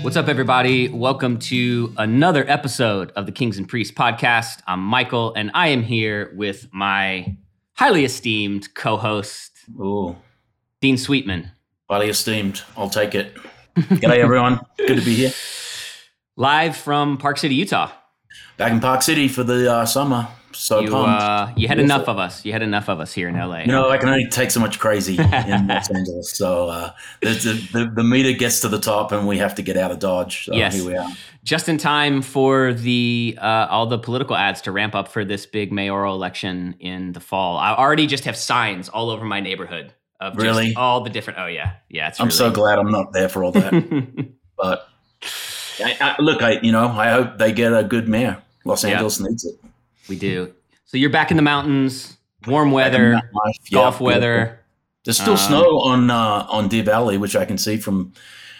What's up, everybody? Welcome to another episode of the Kings and Priests podcast. I'm Michael, and I am here with my highly esteemed co-host, Ooh, Dean Sweetman. highly esteemed. I'll take it. G'day, everyone. Good to be here. Live from Park City, Utah. Back in Park City for the summer. So pumped. You had enough of us. You had enough of us here in LA. You know, I can only take so much crazy in Los Angeles. So the meter gets to the top and we have to get out of Dodge. So Yes. Here we are. Just in time for the all the political ads to ramp up for this big mayoral election in the fall. I already just have signs all over my neighborhood of just Really? all the different. Oh yeah, it's. I'm really, so glad I'm not there for all that. But I hope they get a good mayor. Los Angeles needs it. We do. So you're back in the mountains, warm weather, golf weather. There's still snow on Deer Valley, which I can see from,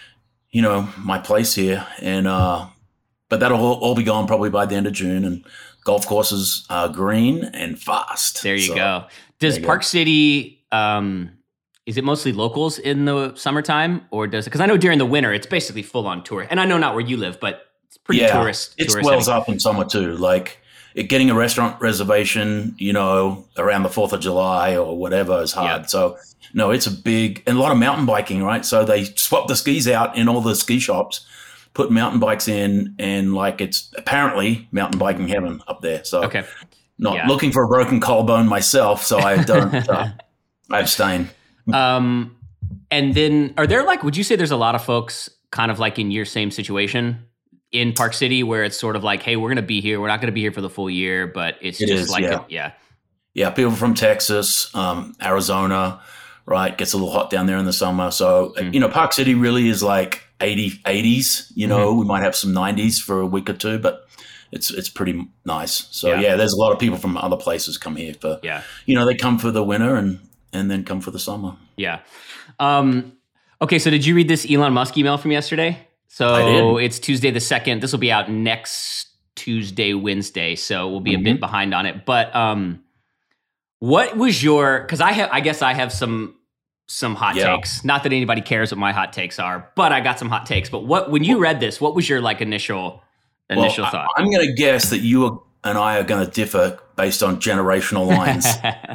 my place here. And but that'll all be gone probably by the end of June. And golf courses are green and fast. There you go. Does Park City, is it mostly locals in the summertime, or does it? Because I know during the winter it's basically full on tour. And I know not where you live, but it's pretty tourist. It swells up in summer too. Like getting a restaurant reservation, around the 4th of July or whatever is hard. Yeah. So no, it's and a lot of mountain biking, right? So they swap the skis out in all the ski shops, put mountain bikes in, and it's apparently mountain biking heaven up there. So not looking for a broken collarbone myself, so I don't, I abstain. And then are there would you say there's a lot of folks kind of in your same situation in Park City where it's sort of hey, we're going to be here. We're not going to be here for the full year, but it's Yeah, people from Texas, Arizona, right? Gets a little hot down there in the summer. So, Park City really is 80s, we might have some 90s for a week or two, but it's pretty nice. So there's a lot of people from other places come here for, they come for the winter and then come for the summer. Yeah. Okay. So did you read this Elon Musk email from yesterday? So it's Tuesday the 2nd. This will be out next Tuesday, Wednesday. So we'll be a bit behind on it. But what was because I guess I have some hot takes. Not that anybody cares what my hot takes are, but I got some hot takes. But when you read this, what was your initial thought? I'm going to guess that you and I are going to differ based on generational lines.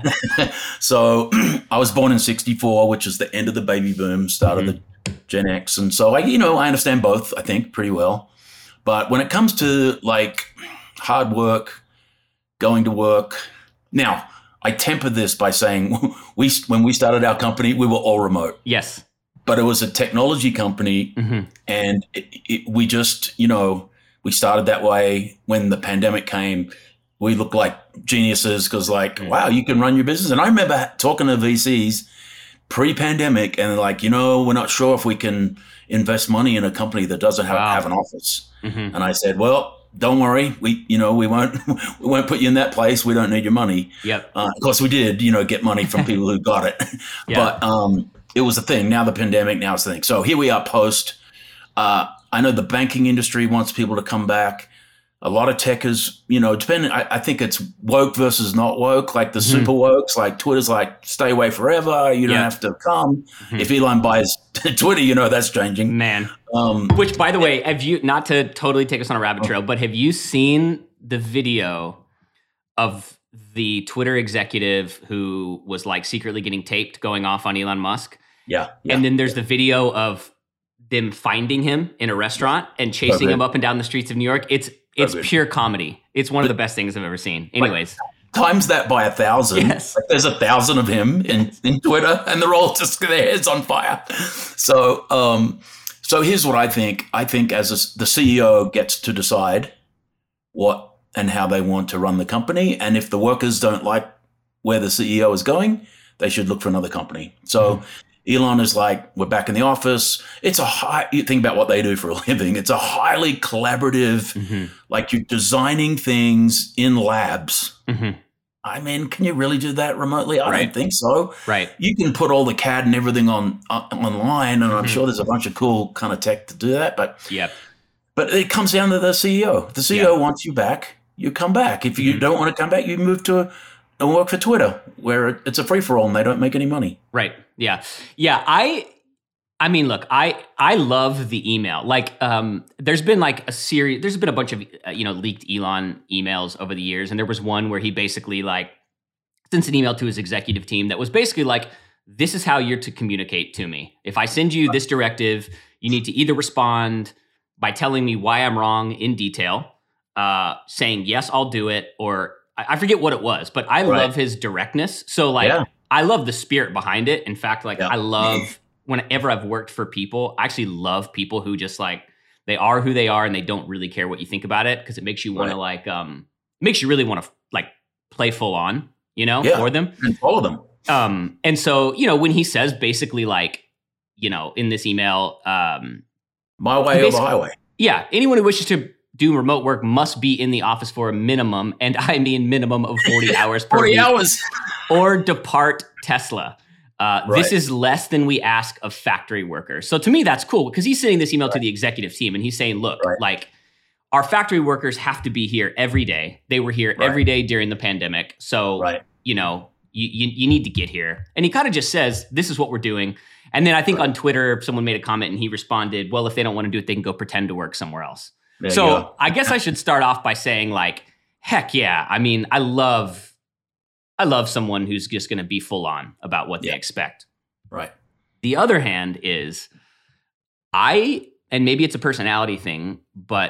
So I was born in 64, which is the end of the baby boom, start of the Gen X. And so I understand both, I think, pretty well. But when it comes to hard work, going to work, now I temper this by saying when we started our company, we were all remote. Yes. But it was a technology company and we just, we started that way. When the pandemic came, we looked like geniuses because wow, you can run your business. And I remember talking to VCs pre-pandemic and we're not sure if we can invest money in a company that doesn't have an office. And I said, well, don't worry. We won't put you in that place. We don't need your money. Yep. Of course we did, get money from people who got it. But it was a thing. Now the pandemic, now it's the thing. So here we are post. I know the banking industry wants people to come back. A lot of tech is, depending. I think it's woke versus not woke. The super wokes, Twitter's stay away forever. You don't have to come. If Elon buys Twitter, that's changing. Man. Which, by the way, have you, not to totally take us on a rabbit trail, but have you seen the video of the Twitter executive who was secretly getting taped going off on Elon Musk? Yeah. And then there's the video of them finding him in a restaurant and chasing him up and down the streets of New York. It's pure comedy. It's one of the best things I've ever seen. Anyways. Times that by 1,000. Yes. There's 1,000 of him in Twitter and they're all just their heads on fire. So here's what I think. I think the CEO gets to decide what and how they want to run the company. And if the workers don't like where the CEO is going, they should look for another company. So Elon is we're back in the office. It's you think about what they do for a living. It's a highly collaborative, you're designing things in labs. I mean, can you really do that remotely? I don't think so. Right. You can put all the CAD and everything online, and I'm sure there's a bunch of cool kind of tech to do that. But it comes down to the CEO. The CEO wants you back. You come back. If you don't want to come back, you move to and work for Twitter, where it's a free-for-all and they don't make any money. Right. Yeah. Yeah. I mean, look, I love the email. Like, there's been like there's been a bunch of leaked Elon emails over the years, and there was one where he basically like sends an email to his executive team that was basically like, "This is how you're to communicate to me. If I send you this directive, you need to either respond by telling me why I'm wrong in detail, saying yes, I'll do it," or I forget what it was, but I love his directness. So like, I love the spirit behind it. In fact, like I love whenever I've worked for people, I actually love people who just like, they are who they are and they don't really care what you think about it, because it makes you want to like, makes you really want to like play full on, for them. And follow them. And so, when he says basically like, in this email, my way or the highway. Yeah. Anyone who wishes to do remote work must be in the office for a minimum, and I mean minimum of 40 hours per 40 week, hours. or depart Tesla. This is less than we ask of factory workers. So to me, that's cool, because he's sending this email to the executive team and he's saying, look, like our factory workers have to be here every day. They were here every day during the pandemic. So, you need to get here. And he kind of just says, this is what we're doing. And then I think on Twitter, someone made a comment and he responded, well, if they don't want to do it, they can go pretend to work somewhere else. So I guess I should start off by saying like, heck yeah. I mean, I love someone who's just going to be full on about what they expect. Right. The other hand is and maybe it's a personality thing, but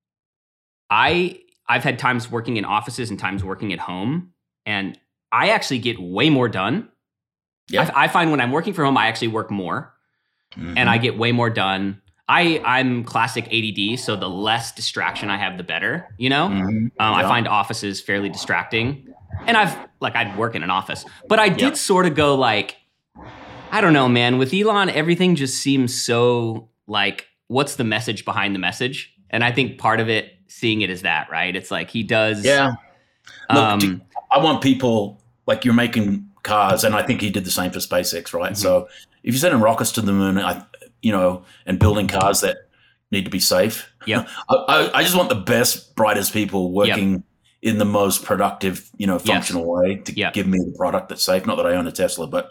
I've had times working in offices and times working at home, and I actually get way more done. Yeah. I find when I'm working from home, I actually work more and I get way more done. I'm classic ADD, so the less distraction I have, the better, I find offices fairly distracting. And I'd work in an office, but I did sort of go like, I don't know, man, with Elon, everything just seems so like, what's the message behind the message? And I think part of it, seeing it as that, right? It's like he does. Yeah. Look, I want people, like, you're making cars, and I think he did the same for SpaceX, right? So if you're sending rockets to the moon, and building cars that need to be safe. Yeah. I just want the best, brightest people working in the most productive, functional way to give me the product that's safe. Not that I own a Tesla, but,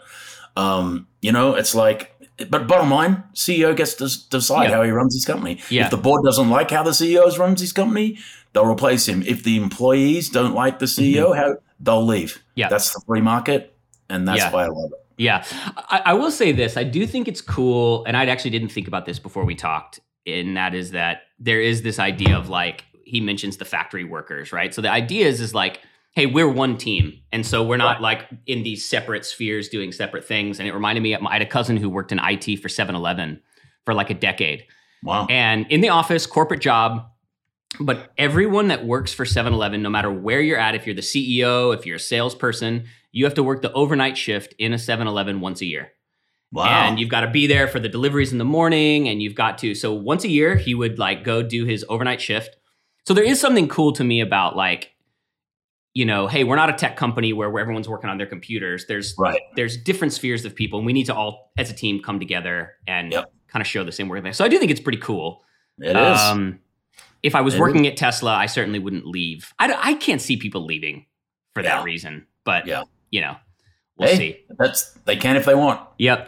it's like, but bottom line, CEO gets to decide how he runs his company. Yeah. If the board doesn't like how the CEO runs his company, they'll replace him. If the employees don't like the CEO, they'll leave. Yeah. That's the free market, and that's why I love it. Yeah. I will say this. I do think it's cool, and I actually didn't think about this before we talked, and that is that there is this idea of like, he mentions the factory workers, right? So the idea is like, hey, we're one team. And so we're not like in these separate spheres doing separate things. And it reminded me, I had a cousin who worked in IT for 7-Eleven for like a decade. Wow. And in the office, corporate job, but everyone that works for 7-Eleven, no matter where you're at, if you're the CEO, if you're a salesperson, you have to work the overnight shift in a 7-Eleven once a year. Wow. And you've got to be there for the deliveries in the morning, and you've got to, so once a year, he would like go do his overnight shift. So there is something cool to me about like, hey, we're not a tech company where everyone's working on their computers. There's different spheres of people, and we need to all, as a team, come together and kind of show the same work there. So I do think it's pretty cool. It is. If I was working at Tesla, I certainly wouldn't leave. I can't see people leaving for that reason, but we'll see. They can if they want. Yep.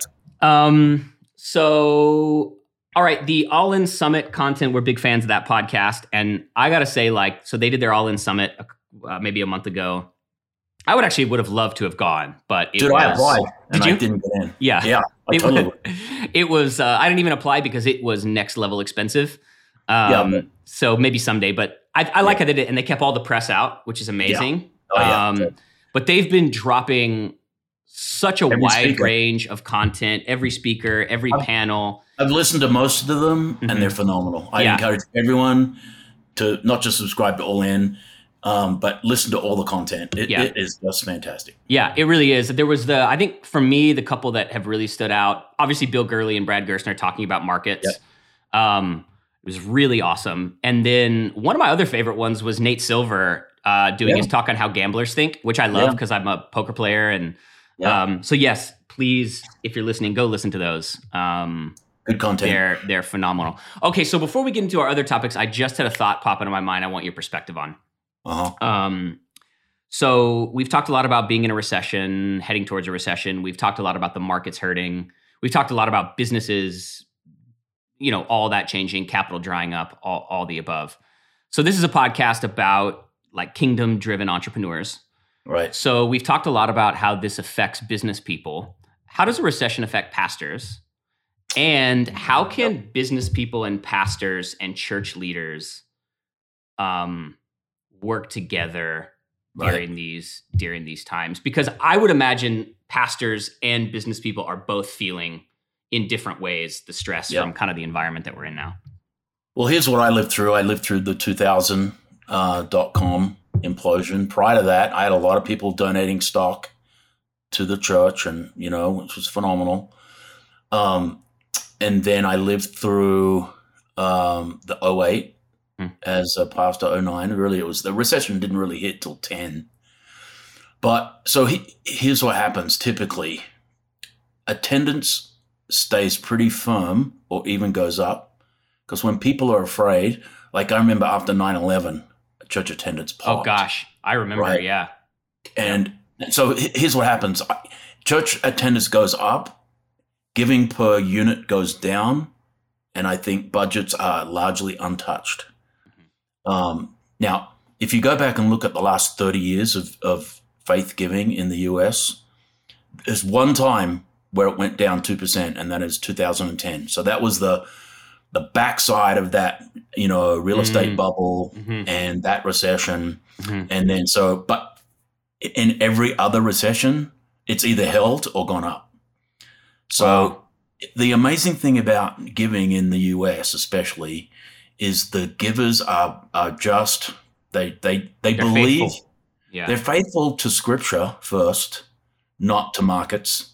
So, all right, the All In Summit content, we're big fans of that podcast. And I got to say, like, so they did their All In Summit maybe a month ago. I would have loved to have gone, but I applied and I didn't get in. Yeah. Yeah, I totally would. It was, I didn't even apply because it was next level expensive. So maybe someday, but I like how they did it, and they kept all the press out, which is amazing. Yeah. But they've been dropping such a wide range of content, every speaker, every panel. I've listened to most of them, and they're phenomenal. I encourage everyone to not just subscribe to All In, but listen to all the content. It is just fantastic. Yeah, it really is. There was I think for me, the couple that have really stood out, obviously Bill Gurley and Brad Gerstner talking about markets. Yep. It was really awesome. And then one of my other favorite ones was Nate Silver doing his talk on how gamblers think, which I love because I'm a poker player. And so yes, please, if you're listening, go listen to those. Good content. They're phenomenal. Okay, so before we get into our other topics, I just had a thought pop into my mind I want your perspective on. So we've talked a lot about being in a recession, heading towards a recession. We've talked a lot about the markets hurting. we've talked a lot about businesses, all that changing, capital drying up, all the above. So this is a podcast about like kingdom-driven entrepreneurs. Right. So we've talked a lot about how this affects business people. How does a recession affect pastors? And how can business people and pastors and church leaders work together during these times? Because I would imagine pastors and business people are both feeling in different ways the stress from kind of the environment that we're in now. Well, here's what I lived through. I lived through the 2000 .com implosion. Prior to that, I had a lot of people donating stock to the church, and which was phenomenal. And then I lived through the 08 as a pastor, 09. Really, it was the recession didn't really hit till 10. But so here's what happens typically. Attendance stays pretty firm or even goes up, because when people are afraid, like I remember after 9/11, church attendance popped. Oh gosh, I remember, right? Yeah. And so here's what happens. Church attendance goes up, giving per unit goes down, and I think budgets are largely untouched. Now, if you go back and look at the last 30 years of faith giving in the US, there's one time where it went down 2%, and that is 2010. So that was the backside of that, real estate bubble and that recession. And then but in every other recession, it's either held or gone up. So the amazing thing about giving in the US especially is the givers are just, they believe, faithful. Yeah. They're faithful to scripture first, not to markets.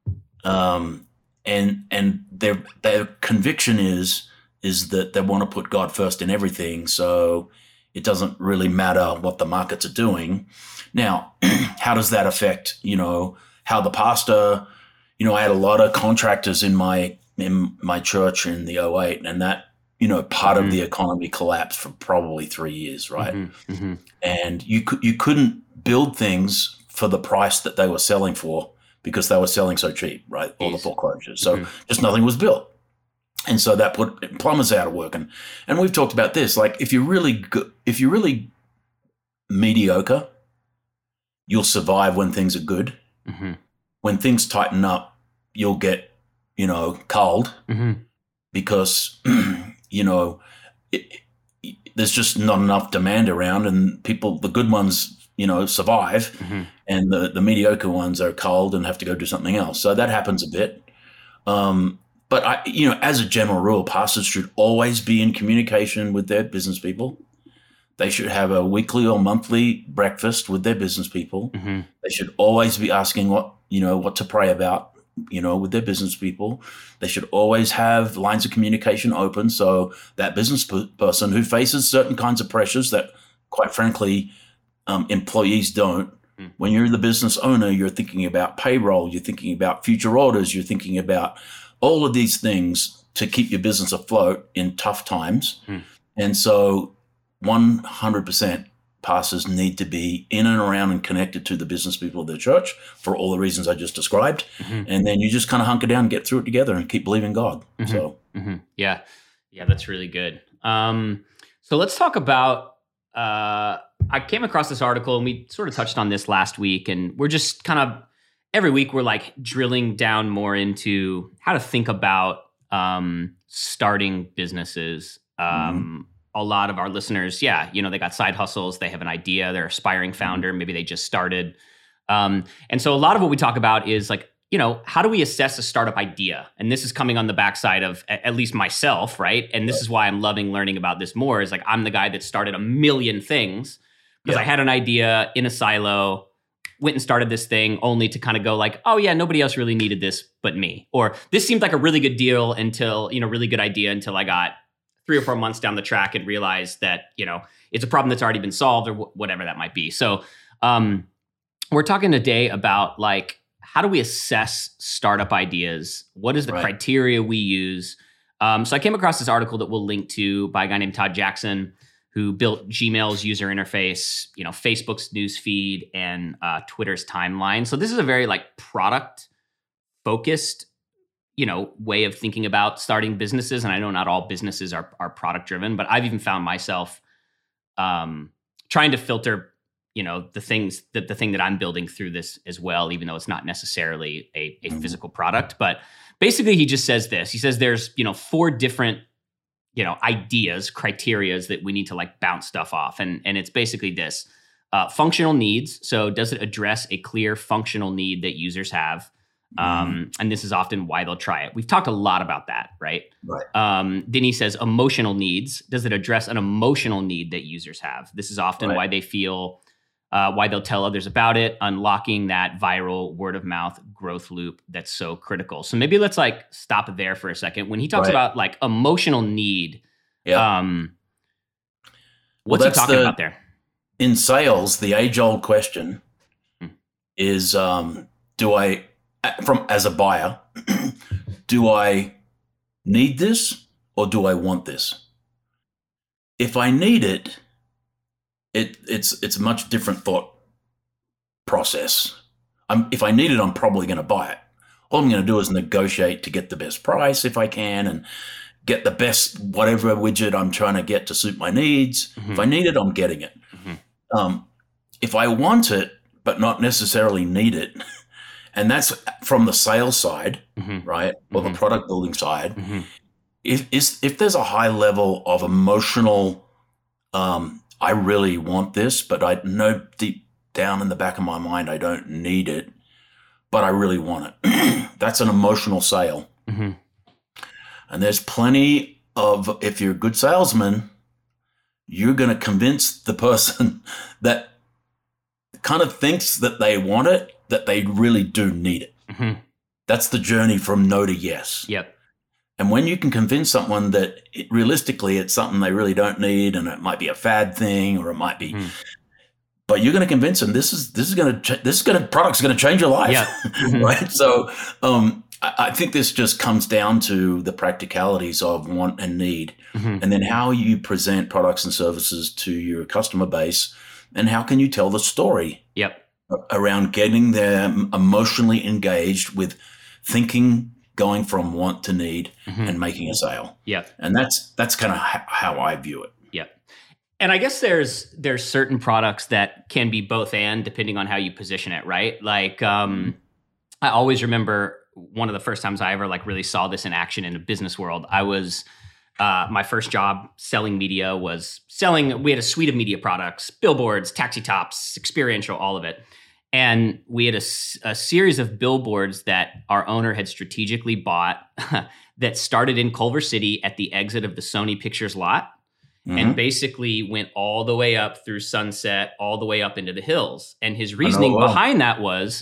And their conviction is that they want to put God first in everything. So it doesn't really matter what the markets are doing. Now, how does that affect, how the pastor, I had a lot of contractors in my church in the 08, and that, part of the economy collapsed for probably 3 years, right? And you couldn't build things for the price that they were selling for, because they were selling so cheap, right? All the foreclosures. So just nothing was built. And so that put plumbers out of work. And we've talked about this. Like, if you're really mediocre, you'll survive when things are good. When things tighten up, you'll get, culled because, there's just not enough demand around, and the good ones, survive, and the mediocre ones are culled and have to go do something else. So that happens a bit. But as a general rule, pastors should always be in communication with their business people. They should have a weekly or monthly breakfast with their business people. They should always be asking what to pray about, with their business people. They should always have lines of communication open, so that business person who faces certain kinds of pressures that, quite frankly, employees don't. When you're the business owner, you're thinking about payroll, you're thinking about future orders, you're thinking about all of these things to keep your business afloat in tough times. And so 100% pastors need to be in and around and connected to the business people of the church for all the reasons I just described. And then you just kind of hunker down and get through it together and keep believing God. So Yeah, that's really good. So let's talk about, I came across this article, and we sort of touched on this last week, and we're just kind of, every week we're like drilling down more into how to think about starting businesses. A lot of our listeners, they got side hustles, they have an idea, they're aspiring founder, maybe they just started. And so a lot of what we talk about is like, how do we assess a startup idea? And this is coming on the backside of at least myself, right? And this is why I'm loving learning about this more, is like, I'm the guy that started a million things because I had an idea in a silo, went and started this thing only to kind of go like, oh yeah, nobody else really needed this but me. Or this seemed like a really good deal until, really good idea until I got 3 or 4 months down the track and realized that, it's a problem that's already been solved, or whatever that might be. So we're talking today about like, how do we assess startup ideas? What is the criteria we use? So I came across this article that we'll link to by a guy named Todd Jackson, who built Gmail's user interface, Facebook's news feed, and Twitter's timeline. So this is a very like product focused, way of thinking about starting businesses. And I know not all businesses are product driven, but I've even found myself trying to filter, the thing that I'm building through this as well, even though it's not necessarily a physical product. But basically he just says this. He says there's, 4 different, ideas, criterias that we need to like bounce stuff off. And it's basically this. Functional needs. So does it address a clear functional need that users have? And this is often why they'll try it. We've talked a lot about that, right? Right. Then he says emotional needs. Does it address an emotional need that users have? This is often why they feel, why they'll tell others about it, unlocking that viral word of mouth growth loop that's so critical. So maybe let's like stop there for a second. When he talks about like emotional need, what's he talking about there? In sales, the age-old question is, as a buyer, do I need this or do I want this? If I need it, it's a much different thought process. If I need it, I'm probably going to buy it. All I'm going to do is negotiate to get the best price if I can and get the best whatever widget I'm trying to get to suit my needs. If I need it, I'm getting it. If I want it, but not necessarily need it, and that's from the sales side, right, or the product building side, if there's a high level of emotional, I really want this, but I know deep down in the back of my mind I don't need it, but I really want it. That's an emotional sale. And there's plenty of, if you're a good salesman, you're going to convince the person that kind of thinks that they want it, that they really do need it. That's the journey from no to yes. Yep. And when you can convince someone that realistically it's something they really don't need, and it might be a fad thing, or it might be, but you're going to convince them product's going to change your life. Yeah. Right. So, I think this just comes down to the practicalities of want and need, and then how you present products and services to your customer base, and how can you tell the story around getting them emotionally engaged with thinking, going from want to need, and making a sale. And that's kind of how I view it. And I guess there's certain products that can be both and, depending on how you position it, right? Like I always remember one of the first times I ever like really saw this in action in a business world. I was my first job selling media was we had a suite of media products, billboards, taxi tops, experiential, all of it. And we had a series of billboards that our owner had strategically bought that started in Culver City at the exit of the Sony Pictures lot, and basically went all the way up through Sunset, all the way up into the hills. And his reasoning behind that was,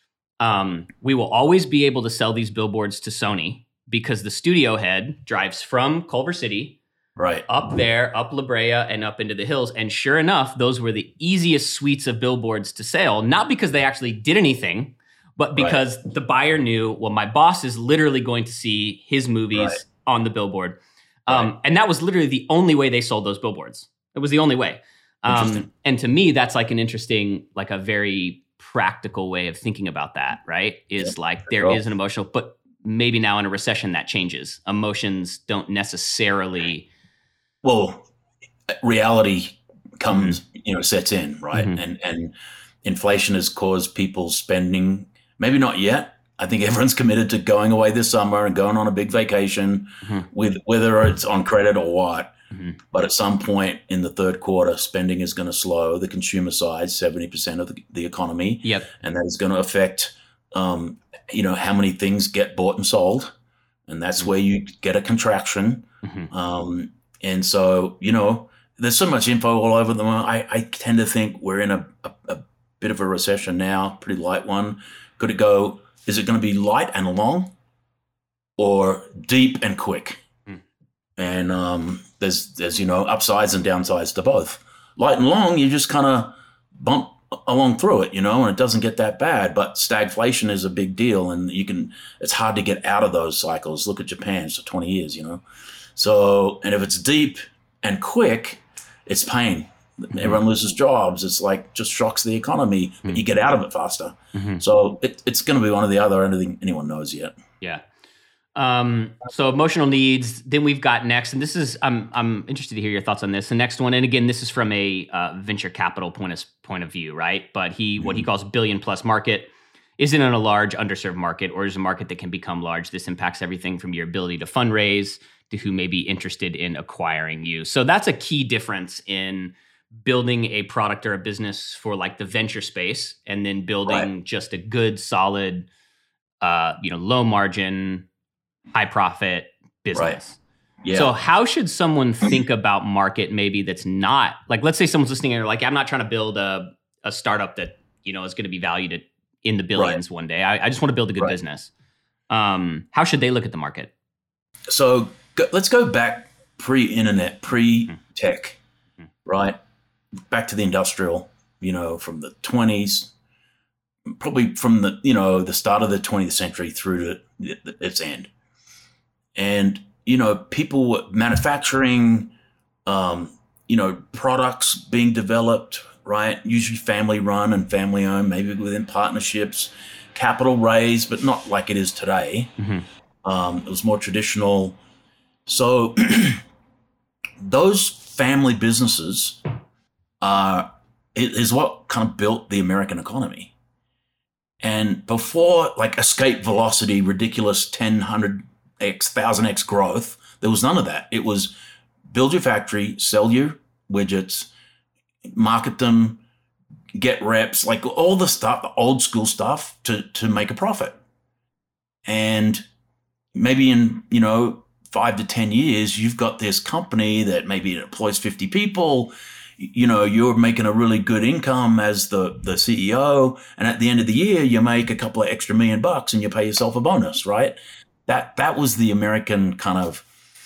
we will always be able to sell these billboards to Sony because the studio head drives from Culver City up there, up La Brea, and up into the hills. And sure enough, those were the easiest suites of billboards to sell, not because they actually did anything, but because the buyer knew, well, my boss is literally going to see his movies on the billboard. And that was literally the only way they sold those billboards. It was the only way. And to me, that's like an interesting, like a very practical way of thinking about that, right? Is like there is an emotional, but maybe now in a recession that changes. Emotions don't necessarily. Well, reality comes, sets in, right? And inflation has caused people's spending, maybe not yet. I think everyone's committed to going away this summer and going on a big vacation, with whether it's on credit or what. But at some point in the third quarter, spending is going to slow. The consumer side, 70% of the economy, and that is going to affect, how many things get bought and sold, and that's where you get a contraction. And so, there's so much info all over the moment. I tend to think we're in a bit of a recession now, pretty light one. Could it go? Is it going to be light and long, or deep and quick? And there's upsides and downsides to both. Light and long, you just kind of bump along through it, and it doesn't get that bad. But stagflation is a big deal, and it's hard to get out of those cycles. Look at Japan; it's 20 years, So, and if it's deep and quick, it's pain. Everyone loses jobs. It's like just shocks the economy, but you get out of it faster. So it's going to be one or the other. I don't think anyone knows yet. Yeah. So emotional needs. Then we've got next, and this is I'm interested to hear your thoughts on this. The next one, and again, this is from a venture capital point of view, right? But what he calls billion plus market isn't in a large underserved market, or is a market that can become large. This impacts everything from your ability to fundraise to who may be interested in acquiring you. So that's a key difference in building a product or a business for like the venture space, and then building just a good, solid, low margin, high profit business. Right. Yeah. So how should someone think about market maybe that's not, like, let's say someone's listening and they're like, I'm not trying to build a startup that, is going to be valued in the billions one day. I just want to build a good business. How should they look at the market? So let's go back pre-internet, pre-tech, right? Back to the industrial, from the 20s, probably from the start of the 20th century through to its end. And, people were manufacturing, products being developed, right? Usually family run and family owned, maybe within partnerships, capital raised, but not like it is today. Mm-hmm. It was more traditional. So those family businesses is what kind of built the American economy. And before, like, escape velocity, ridiculous 10, 100x, 1,000x growth, there was none of that. It was build your factory, sell your widgets, market them, get reps, like all the stuff, the old school stuff to make a profit. And maybe in, 5 to 10 years, you've got this company that maybe employs 50 people. You're making a really good income as the CEO. And at the end of the year, you make a couple of extra $1 million and you pay yourself a bonus, right? That was the American kind of,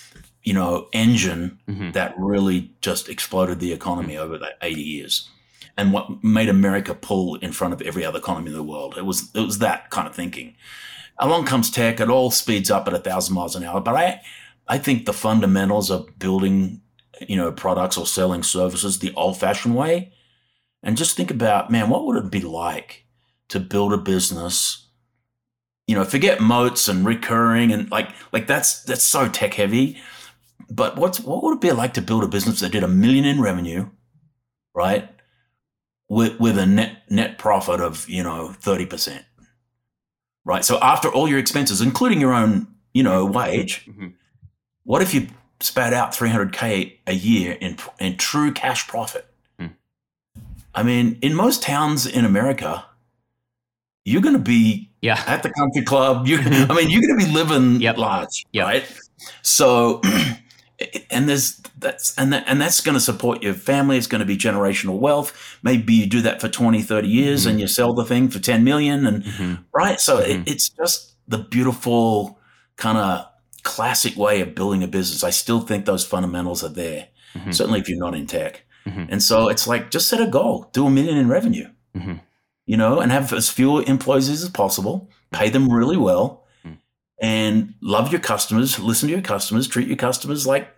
engine that really just exploded the economy over that 80 years. And what made America pull in front of every other economy in the world. It was that kind of thinking. Along comes tech, it all speeds up at 1,000 miles an hour. But I think the fundamentals of building, products or selling services the old-fashioned way, and just think about, man, what would it be like to build a business? Forget moats and recurring and like that's so tech heavy. But what would it be like to build a business that did $1 million in revenue, right? With a net profit of 30%, right? So after all your expenses, including your own wage, what if you spat out $300K a year in true cash profit? I mean, in most towns in America, you're going to be at the country club. You're going to be living large, right? So, and that's going to support your family. It's going to be generational wealth. Maybe you do that for 20, 30 years and you sell the thing for 10 million and right. So it's just the beautiful kind of classic way of building a business. I still think those fundamentals are there, certainly if you're not in tech. And so it's like, just set a goal, do $1 million in revenue, and have as few employees as possible, pay them really well, and love your customers, listen to your customers, treat your customers like,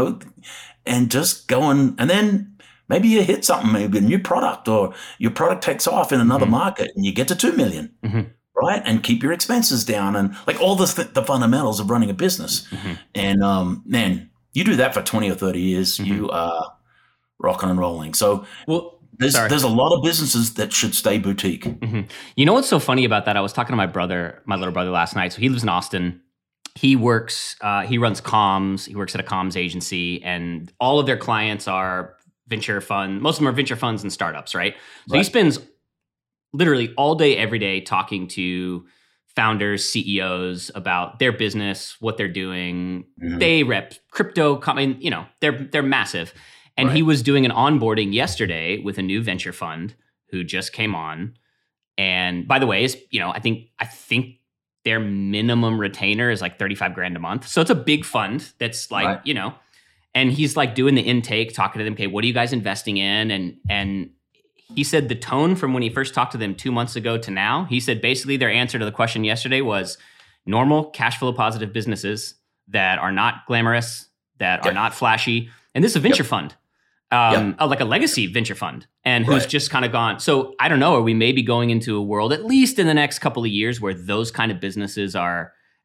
and just go and then maybe you hit something, maybe a new product or your product takes off in another market and you get to 2 million, right? And keep your expenses down and like all the fundamentals of running a business. And man, you do that for 20 or 30 years, you are rocking and rolling. So there's a lot of businesses that should stay boutique. You know what's so funny about that? I was talking to my little brother last night. So he lives in Austin. He works, he runs comms. He works at a comms agency, and all of their clients are venture fund. Most of them are venture funds and startups, right? So he spends literally all day, every day talking to founders, CEOs about their business, what they're doing. They rep crypto. They're massive. And he was doing an onboarding yesterday with a new venture fund who just came on. And by the way, I think their minimum retainer is like $35,000 a month. So it's a big fund that's like, and he's like doing the intake, talking to them. Okay, what are you guys investing in? And he said the tone from when he first talked to them 2 months ago to now, he said basically their answer to the question yesterday was normal cash flow positive businesses that are not glamorous, that are not flashy. And this is a venture fund. Like a legacy venture fund, and who's just kind of gone. So I don't know, are we maybe going into a world, at least in the next couple of years, where those kind of businesses are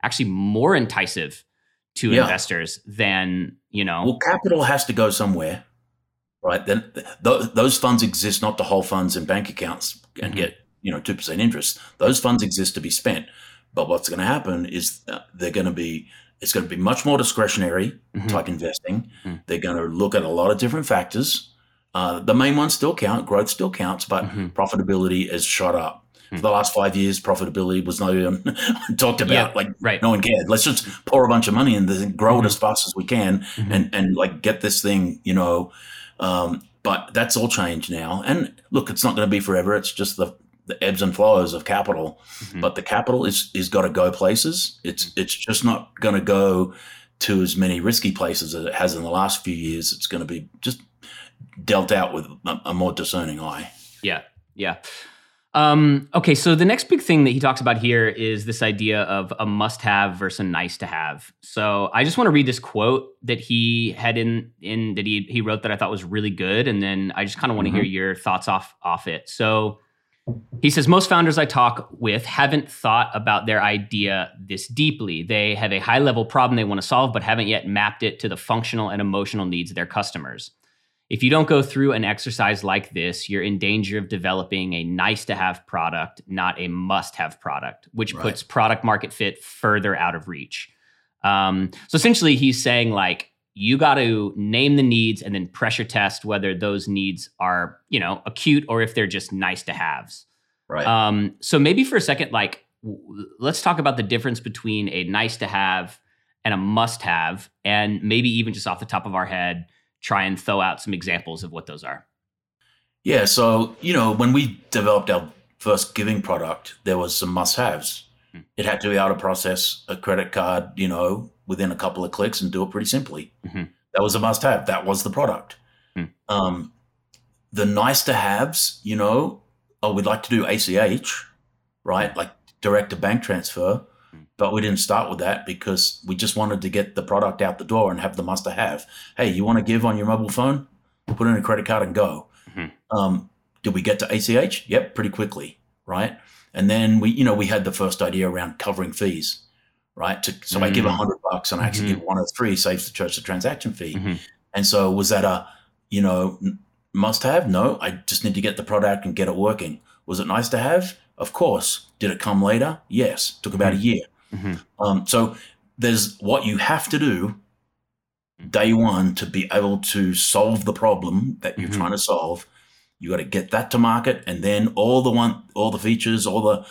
actually more enticing to investors than, Well, capital has to go somewhere, right? Then those funds exist not to hold funds in bank accounts and get 2% interest. Those funds exist to be spent. But what's going to happen is it's going to be much more discretionary type investing. They're going to look at a lot of different factors. The main ones still count, growth still counts, but profitability has shot up. For the last 5 years, profitability was not even talked about. No one cared. Let's just pour a bunch of money in and grow it as fast as we can and like get this thing, but that's all changed now. And look, it's not going to be forever. It's just the ebbs and flows of capital. But the capital is got to go places. It's just not going to go to as many risky places as it has in the last few years. It's going to be just dealt out with a more discerning eye. Yeah. Okay, so the next big thing that he talks about here is this idea of a must-have versus a nice-to-have. So I just want to read this quote that he had in that he wrote that I thought was really good, and then I just kind of want to hear your thoughts off it. So he says, most founders I talk with haven't thought about their idea this deeply. They have a high-level problem they want to solve, but haven't yet mapped it to the functional and emotional needs of their customers. If you don't go through an exercise like this, you're in danger of developing a nice-to-have product, not a must-have product, which puts product market fit further out of reach. So essentially, he's saying, like, you got to name the needs and then pressure test whether those needs are, acute or if they're just nice-to-haves. Right. So maybe for a second, like, let's talk about the difference between a nice-to-have and a must-have, and maybe even just off the top of our head, try and throw out some examples of what those are. Yeah. So, when we developed our first giving product, there was some must-haves. It had to be able to process a credit card, within a couple of clicks and do it pretty simply. That was a must-have. That was the product. The nice-to-haves, we'd like to do ACH, right? Like direct to bank transfer. But we didn't start with that because we just wanted to get the product out the door and have the must-have. Hey, you want to give on your mobile phone? Put in a credit card and go. Did we get to ACH? Yep, pretty quickly, right? And then we had the first idea around covering fees, right? So I give $100 and I actually get 103, saves the church the transaction fee. And so was that a must-have? No, I just need to get the product and get it working. Was it nice to have? Of course. Did it come later? Yes. Took about a year. So there's what you have to do day one to be able to solve the problem that you're trying to solve. You got to get that to market, and then all the features,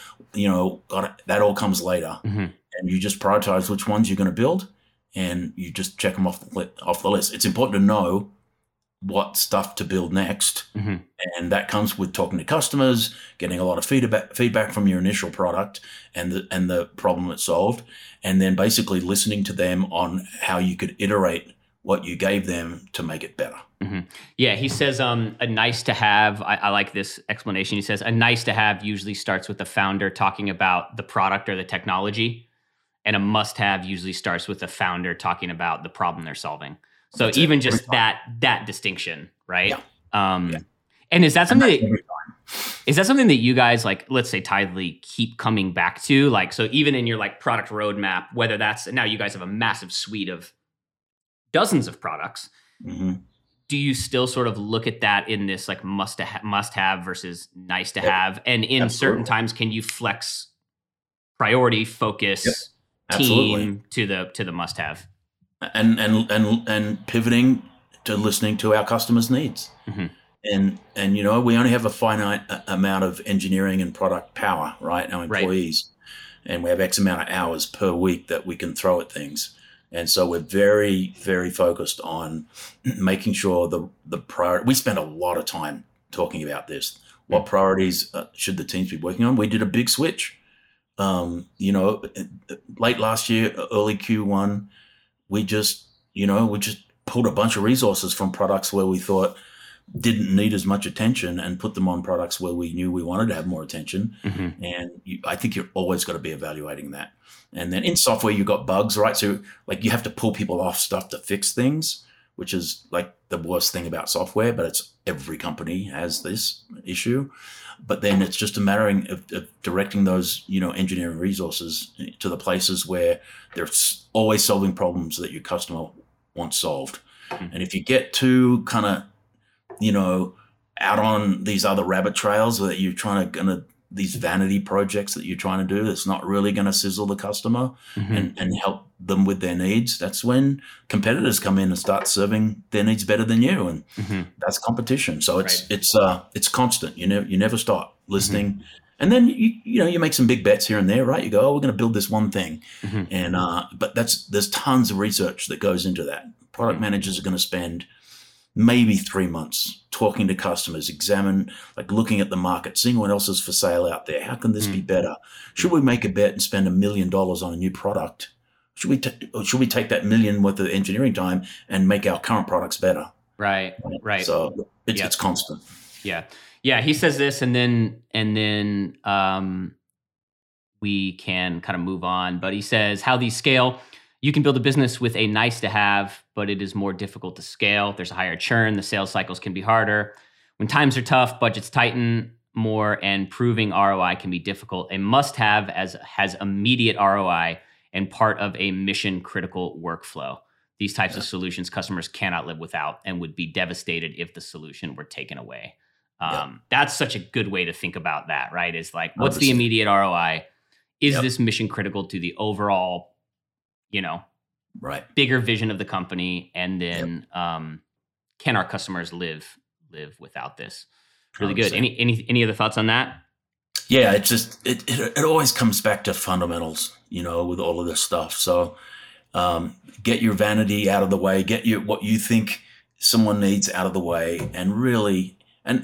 that all comes later. And you just prioritize which ones you're going to build, and you just check them off the list. It's important to know what stuff to build next. And that comes with talking to customers, getting a lot of feedback from your initial product and the problem it solved, and then basically listening to them on how you could iterate what you gave them to make it better. Yeah, he says a nice to have, I like this explanation. He says a nice to have usually starts with the founder talking about the product or the technology, and a must have usually starts with the founder talking about the problem they're solving. So that's even just that distinction, right? Yeah. And is that something that you guys, like, let's say Tidely, keep coming back to? Like, so even in your like product roadmap, whether that's, now you guys have a massive suite of dozens of products. Do you still sort of look at that in this like must have versus nice to have? And in certain times, can you flex priority, focus, team to the must have? And pivoting to listening to our customers' needs. And we only have a finite amount of engineering and product power, right? Our employees, and we have X amount of hours per week that we can throw at things. And so we're very, very focused on making sure the priority. We spend a lot of time talking about this. What priorities should the teams be working on? We did a big switch. Late last year, early Q1, we just pulled a bunch of resources from products where we thought didn't need as much attention and put them on products where we knew we wanted to have more attention. And I think you're always got to be evaluating that. And then in software, you've got bugs, right? So like you have to pull people off stuff to fix things, which is like the worst thing about software, but it's every company has this issue. But then it's just a matter of directing those, engineering resources to the places where they're always solving problems that your customer wants solved. Mm-hmm. And if you get too kind of, out on these other rabbit trails that you're these vanity projects that you're trying to do, that's not really going to sizzle the customer and help them with their needs, that's when competitors come in and start serving their needs better than you. And that's competition. So it's constant. You never stop listening. And then you make some big bets here and there, right? You go, we're going to build this one thing. And but there's tons of research that goes into that. Product managers are going to spend maybe 3 months talking to customers, looking at the market, seeing what else is for sale out there. How can this be better? Should we make a bet and spend $1 million on a new product? Should we take that $1 million worth of engineering time and make our current products better? Right. So it's constant. Yeah. He says this, and then we can kind of move on. But he says how these scale. You can build a business with a nice to have, but it is more difficult to scale. There's a higher churn. The sales cycles can be harder. When times are tough, budgets tighten more, and proving ROI can be difficult. A must have has immediate ROI and part of a mission critical workflow. These types of solutions customers cannot live without and would be devastated if the solution were taken away. That's such a good way to think about that, right? Is like, what's the immediate ROI? Is this mission critical to the overall bigger vision of the company, and then can our customers live without this? Really good. Any other thoughts on that? Yeah, it's just it always comes back to fundamentals, with all of this stuff. So get your vanity out of the way, get what you think someone needs out of the way, and really,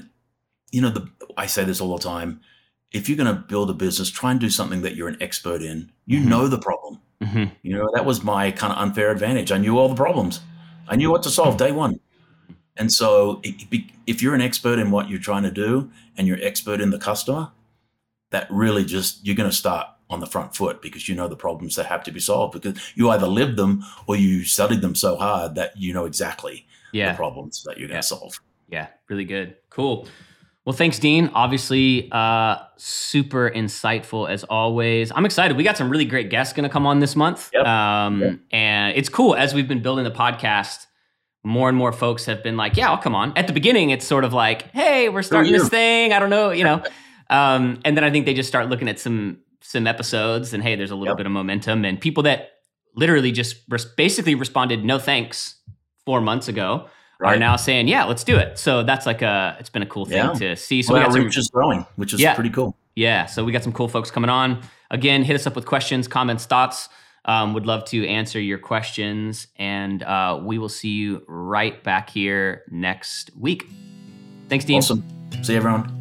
I say this all the time. If you're going to build a business, try and do something that you're an expert in. You know the problem. That was my kind of unfair advantage. I knew all the problems. I knew what to solve day one. And so if you're an expert in what you're trying to do and you're expert in the customer, that really you're going to start on the front foot because you know the problems that have to be solved because you either lived them or you studied them so hard that you know exactly the problems that you're going to solve. Yeah, really good. Cool. Well, thanks, Dean. Obviously, super insightful as always. I'm excited. We got some really great guests going to come on this month. And it's cool. As we've been building the podcast, more and more folks have been like, yeah, I'll come on. At the beginning, it's sort of like, hey, we're starting this thing. I don't know, and then I think they just start looking at some episodes and, hey, there's a little bit of momentum. And people that literally just basically responded, no thanks, 4 months ago. Are now saying, yeah, let's do it. So that's it's been a cool thing to see. So our reach is growing, which is pretty cool. Yeah. So we got some cool folks coming on. Again, hit us up with questions, comments, thoughts. Would love to answer your questions. And we will see you right back here next week. Thanks, Dean. Awesome. See you, everyone.